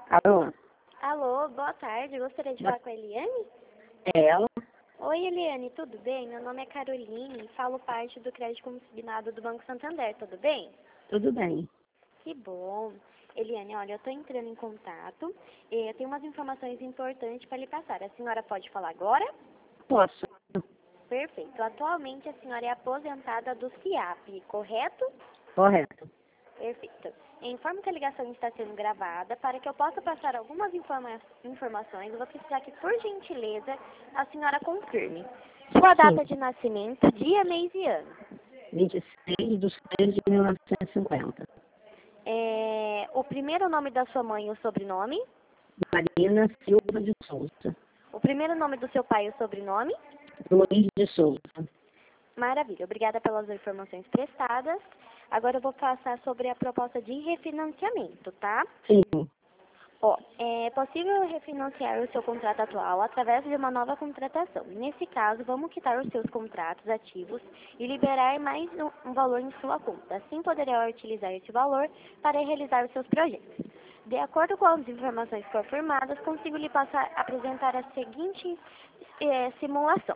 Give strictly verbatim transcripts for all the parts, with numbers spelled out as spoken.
Alô? Alô, boa tarde. Gostaria de Boa- falar com a Eliane? É ela? Oi, Eliane, tudo bem? Meu nome é Caroline, falo parte do crédito consignado do Banco Santander, tudo bem? Tudo bem. Que bom. Eliane, olha, eu estou entrando em contato e eu tenho umas informações importantes para lhe passar. A senhora pode falar agora? Posso? Perfeito. Atualmente a senhora é aposentada do CIAP, correto? Correto. Perfeito. Informo que a ligação está sendo gravada. Para que eu possa passar algumas informa informações, eu vou precisar que, por gentileza, a senhora confirme sua data de nascimento, dia, mês e ano. vinte e seis de seis de mil novecentos e cinquenta. É, o primeiro nome da sua mãe e o sobrenome. Marina Silva de Souza. O primeiro nome do seu pai e o sobrenome. Luiz de Souza. Maravilha. Obrigada pelas informações prestadas. Agora eu vou passar sobre a proposta de refinanciamento, tá? Sim. Ó, é possível refinanciar o seu contrato atual através de uma nova contratação. Nesse caso, vamos quitar os seus contratos ativos e liberar mais um, um valor em sua conta. Assim, poderá utilizar esse valor para realizar os seus projetos. De acordo com as informações confirmadas, consigo lhe passar, apresentar a seguinte é, simulação.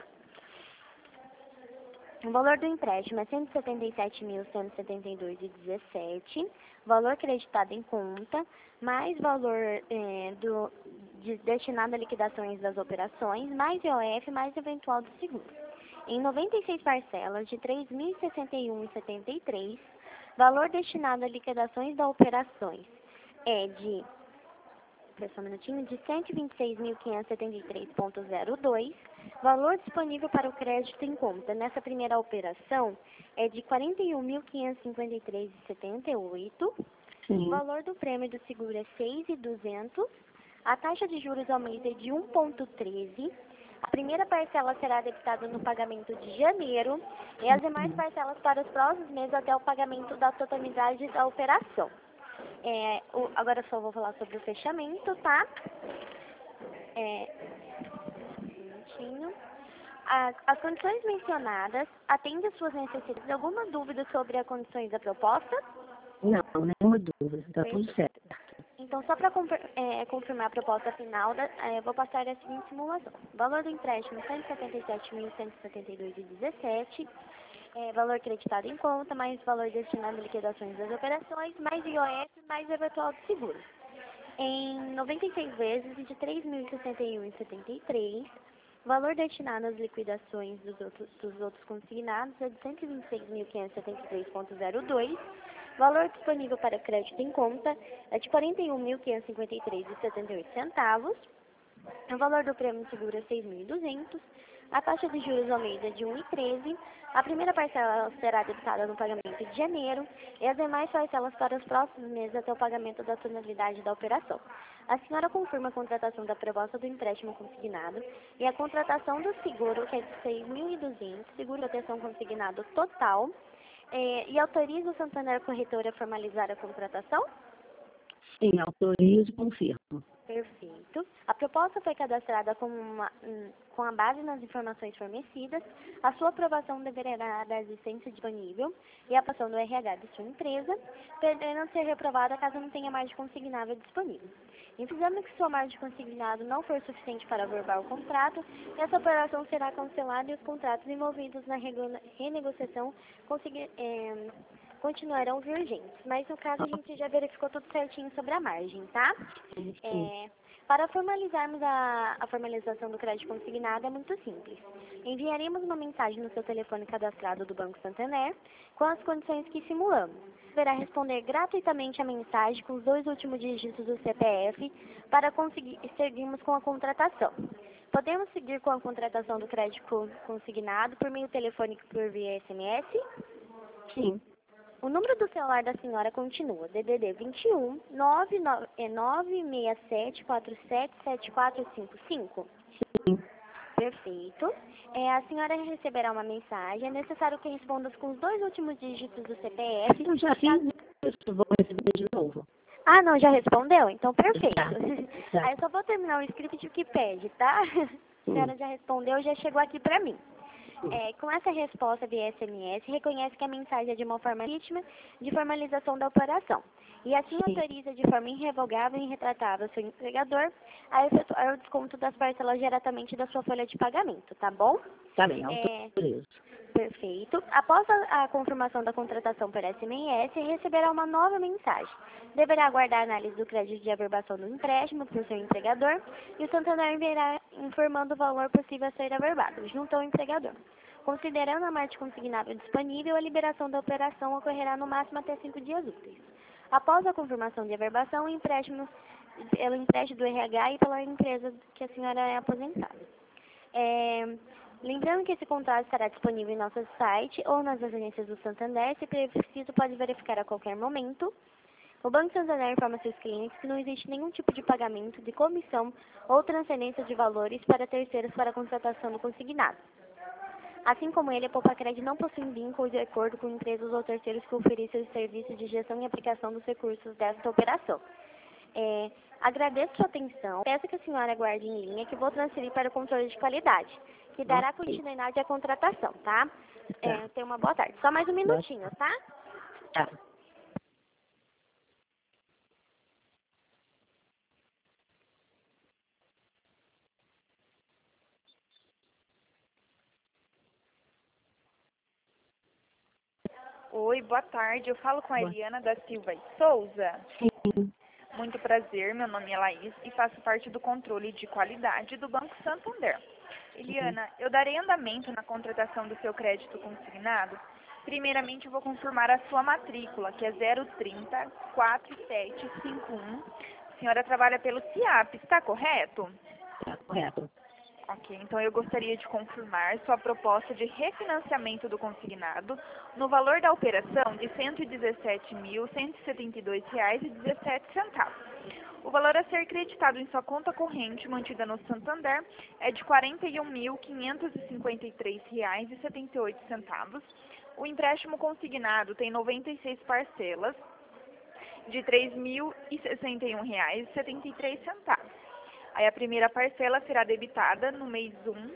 O valor do empréstimo é cento e setenta e sete mil, cento e setenta e dois vírgula dezessete, valor creditado em conta, mais valor é, do, de, destinado a liquidações das operações, mais I O F, mais eventual do seguro. Em noventa e seis parcelas de três mil e sessenta e um vírgula setenta e três, valor destinado a liquidações das operações é de, só um minutinho, de cento e vinte e seis mil, quinhentos e setenta e três vírgula zero dois. Valor disponível para o crédito em conta nessa primeira operação é de quarenta e um mil, quinhentos e cinquenta e três vírgula setenta e oito. Sim. O valor do prêmio do seguro é seis mil e duzentos. A taxa de juros ao mês é de um vírgula treze. A primeira parcela será debitada no pagamento de janeiro e as demais parcelas para os próximos meses até o pagamento da totalidade da operação. É, o, agora eu só vou falar sobre o fechamento, tá? É, A- As condições mencionadas atendem às suas necessidades. Alguma dúvida sobre as condições da proposta? Não, nenhuma dúvida. Está tudo Perfeito. certo. Então, só para confirmar a proposta final, da, é, eu vou passar a seguinte simulação. Valor do empréstimo, cento e setenta e sete mil, cento e setenta e dois vírgula dezessete. É, valor creditado em conta, mais valor destinado a liquidações das operações, mais I O F, mais eventual de seguro. Em noventa e seis vezes de três mil e sessenta e um vírgula setenta e três. Valor destinado às liquidações dos outros, dos outros consignados é de cento e vinte e seis mil, quinhentos e setenta e três vírgula zero dois. Valor disponível para crédito em conta é de quarenta e um mil, quinhentos e cinquenta e três vírgula setenta e oito centavos. O valor do prêmio de seguro é seis mil e duzentos. A taxa de juros ao mês é de um vírgula treze. A primeira parcela será debitada no pagamento de janeiro e as demais parcelas para os próximos meses até o pagamento da totalidade da operação. A senhora confirma a contratação da proposta do empréstimo consignado e a contratação do seguro, que é de seis mil e duzentos, seguro de proteção consignado total, eh, e autoriza o Santander Corretora a formalizar a contratação? Sim, autorizo e confirmo. Perfeito. A proposta foi cadastrada com, uma, hum, com a base nas informações fornecidas. A sua aprovação deverá dar existência disponível e a aprovação do R H de sua empresa, podendo ser reprovada caso não tenha margem consignável disponível. Em exame que sua margem consignado não for suficiente para averbar o contrato, essa operação será cancelada e os contratos envolvidos na rego- renegociação consegui- eh, continuarão vigentes. Mas no caso a gente já verificou tudo certinho sobre a margem, tá? Sim. É, para formalizarmos a, a formalização do crédito consignado é muito simples. Enviaremos uma mensagem no seu telefone cadastrado do Banco Santander com as condições que simulamos. Deverá responder gratuitamente a mensagem com os dois últimos dígitos do C P F para conseguir seguirmos com a contratação. Podemos seguir com a contratação do crédito consignado por meio telefônico por via S M S? Sim. O número do celular da senhora continua, D D D vinte e um, nove seis sete, quatro sete sete quatro cinco cinco. Sim. Perfeito. É, a senhora receberá uma mensagem. É necessário que responda com os dois últimos dígitos do C P F. Eu já fiz isso, vou receber de novo. Ah, não, já respondeu? Então, perfeito. Já. Já. Aí eu só vou terminar o script que pede, tá? A senhora já respondeu, já chegou aqui pra mim. É, com essa resposta via S M S, reconhece que a mensagem é de uma forma legítima de formalização da operação. E assim Sim. autoriza de forma irrevogável e irretratável seu empregador a efetuar o desconto das parcelas diretamente da sua folha de pagamento, tá bom? Tá bem, É, autorizo. perfeito. Após a, a confirmação da contratação por S M S, receberá uma nova mensagem. Deverá aguardar a análise do crédito de averbação do empréstimo por seu empregador e o Santander enviará informando o valor possível a ser averbado, junto ao empregador. Considerando a parte consignável disponível, a liberação da operação ocorrerá no máximo até cinco dias úteis. Após a confirmação de averbação, o empréstimo, pelo empréstimo do R H e pela empresa que a senhora é aposentada. É, lembrando que esse contrato estará disponível em nosso site ou nas agências do Santander, se preciso pode verificar a qualquer momento. O Banco Santander informa seus clientes que não existe nenhum tipo de pagamento de comissão ou transferência de valores para terceiros para a contratação do consignado. Assim como ele, a Poupa-Cred não possui vínculo de acordo com empresas ou terceiros que ofereçam os serviços de gestão e aplicação dos recursos desta operação. É, agradeço sua atenção. Peço que a senhora aguarde em linha que vou transferir para o controle de qualidade, que dará Ok. continuidade à contratação, tá? Tá. É, tenha uma boa tarde. Só mais um minutinho, tá? Tá. Oi, boa tarde. Eu falo com a Boa- Eliana da Silva e Souza. Sim. Muito prazer, meu nome é Laís e faço parte do controle de qualidade do Banco Santander. Eliana, eu darei andamento na contratação do seu crédito consignado. Primeiramente, eu vou confirmar a sua matrícula, que é zero trinta, quatro sete cinco um. A senhora trabalha pelo CIAP, está correto? Tá correto. Ok, então eu gostaria de confirmar sua proposta de refinanciamento do consignado no valor da operação de cento e dezessete mil, cento e setenta e dois reais e dezessete centavos. O valor a ser creditado em sua conta corrente mantida no Santander é de quarenta e um mil, quinhentos e cinquenta e três reais e setenta e oito centavos. O empréstimo consignado tem noventa e seis parcelas de três mil e sessenta e um reais e setenta e três centavos. Aí a primeira parcela será debitada no mês um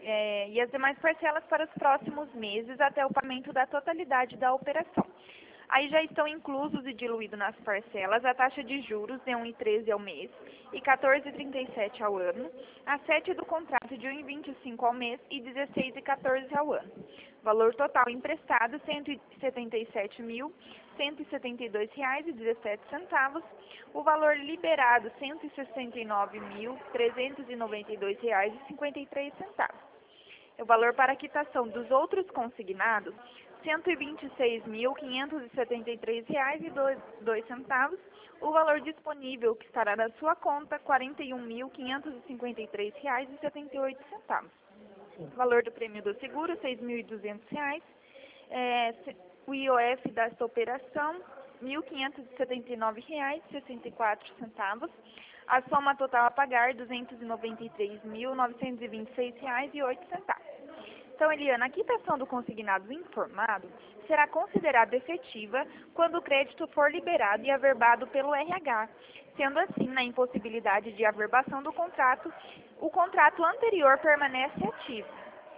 é, e as demais parcelas para os próximos meses até o pagamento da totalidade da operação. Aí já estão inclusos e diluídos nas parcelas a taxa de juros de um vírgula treze ao mês e quatorze vírgula trinta e sete ao ano, a sete do contrato de um vírgula vinte e cinco ao mês e dezesseis vírgula quatorze ao ano. Valor total emprestado cento e setenta e sete mil, cento e setenta e dois reais e dezessete centavos. O valor liberado cento e sessenta e nove mil, trezentos e noventa e dois reais e cinquenta e três centavos. O valor para quitação dos outros consignados cento e vinte e seis mil, quinhentos e setenta e três reais e dois centavos. O valor disponível que estará na sua conta quarenta e um mil, quinhentos e cinquenta e três reais e setenta e oito centavos. O valor do prêmio do seguro seis mil e duzentos reais. É, o I O F desta operação mil quinhentos e setenta e nove reais e sessenta e quatro centavos. A soma total a pagar duzentos e noventa e três mil, novecentos e vinte e seis reais e oito centavos. Então, Eliana, a quitação do consignado informado será considerada efetiva quando o crédito for liberado e averbado pelo R H. Sendo assim, na impossibilidade de averbação do contrato, o contrato anterior permanece ativo.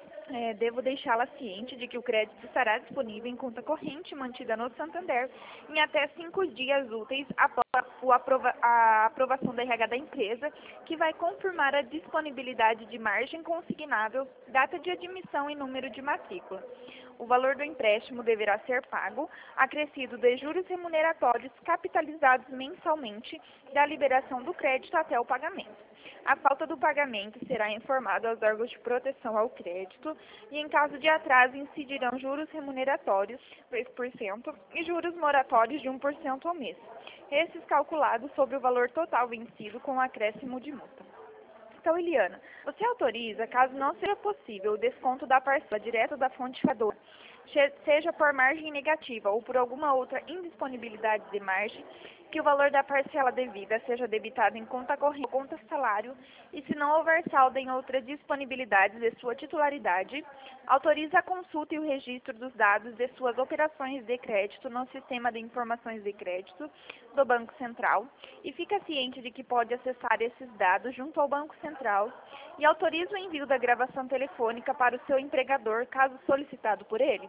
É, devo deixá-la ciente de que o crédito estará disponível em conta corrente mantida no Santander em até cinco dias úteis após o aprova a aprovação da R H da empresa, que vai confirmar a disponibilidade de margem consignável, data de admissão e número de matrícula. O valor do empréstimo deverá ser pago, acrescido de juros remuneratórios capitalizados mensalmente da liberação do crédito até o pagamento. A falta do pagamento será informada aos órgãos de proteção ao crédito e, em caso de atraso, incidirão juros remuneratórios três por cento e juros moratórios de um por cento ao mês, esses calculados sobre o valor total vencido com acréscimo de multa. Então, Eliana, você autoriza, caso não seja possível, o desconto da parcela direto da fonte fiadora, seja por margem negativa ou por alguma outra indisponibilidade de margem, que o valor da parcela devida seja debitado em conta corrente ou conta salário e, se não houver saldo em outra disponibilidade de sua titularidade, autoriza a consulta e o registro dos dados de suas operações de crédito no Sistema de Informações de Crédito do Banco Central e fica ciente de que pode acessar esses dados junto ao Banco Central e autoriza o envio da gravação telefônica para o seu empregador, caso solicitado por ele?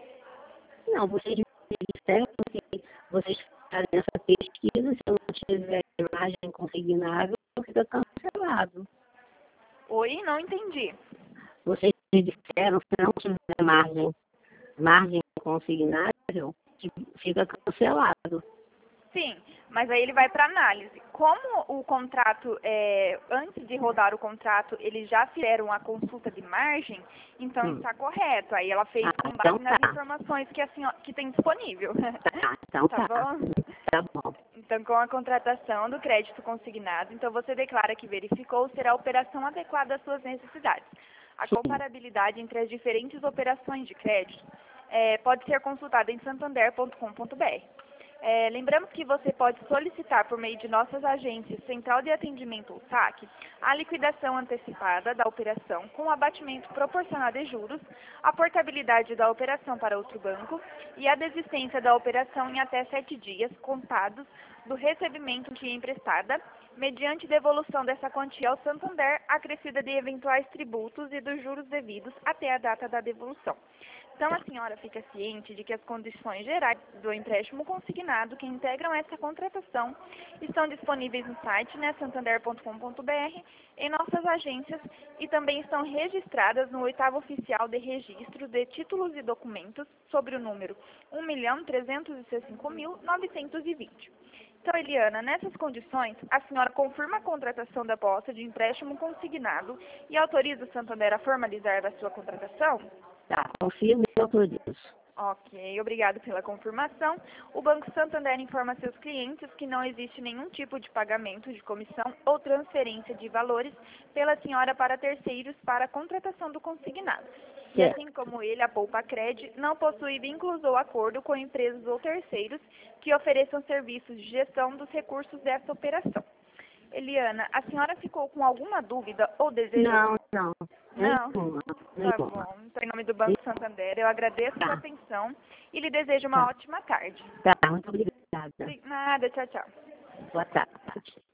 Não, vocês me disseram que vocês fazem essa pesquisa, se eu não tiver imagem consignável, fica cancelado. Oi, não entendi. Vocês me disseram que se não tiver margem, margem consignável, que fica cancelado. Sim, mas aí ele vai para análise. Como o contrato, é, antes de rodar o contrato, eles já fizeram a consulta de margem, então Hum. está correto. Aí ela fez Ah, com base então nas tá. informações que, assim, ó, que tem disponível. Tá, então Tá tá. bom? Tá bom. Então, com a contratação do crédito consignado, então você declara que verificou ser a operação adequada às suas necessidades. A Sim. comparabilidade entre as diferentes operações de crédito é, pode ser consultada em santander ponto com ponto br. É, lembramos que você pode solicitar por meio de nossas agências Central de Atendimento ou SAC a liquidação antecipada da operação com abatimento proporcional de juros, a portabilidade da operação para outro banco e a desistência da operação em até sete dias contados do recebimento de emprestada, mediante devolução dessa quantia ao Santander, acrescida de eventuais tributos e dos juros devidos até a data da devolução. Então, a senhora fica ciente de que as condições gerais do empréstimo consignado que integram essa contratação estão disponíveis no site, né, santander ponto com ponto br, em nossas agências e também estão registradas no oitavo oficial de registro de títulos e documentos sobre o número um milhão trezentos e cinco mil novecentos e vinte. Então, Eliana, nessas condições, a senhora confirma a contratação da posse de empréstimo consignado e autoriza o Santander a formalizar a sua contratação? Tá, confirmo e autorizo. Ok, obrigado pela confirmação. O Banco Santander informa seus clientes que não existe nenhum tipo de pagamento de comissão ou transferência de valores pela senhora para terceiros para a contratação do consignado. E Certo. assim como ele, a Poupa Cred não possui vínculos ou acordo com empresas ou terceiros que ofereçam serviços de gestão dos recursos dessa operação. Eliana, a senhora ficou com alguma dúvida ou desejo? Não, não. Não? Nenhuma. Tá Nenhuma. bom. Então, em nome do Banco Santander, eu agradeço a sua Tá. atenção e lhe desejo uma Tá. ótima tarde. Tá, muito obrigada. Nada, tchau, tchau. Boa tarde.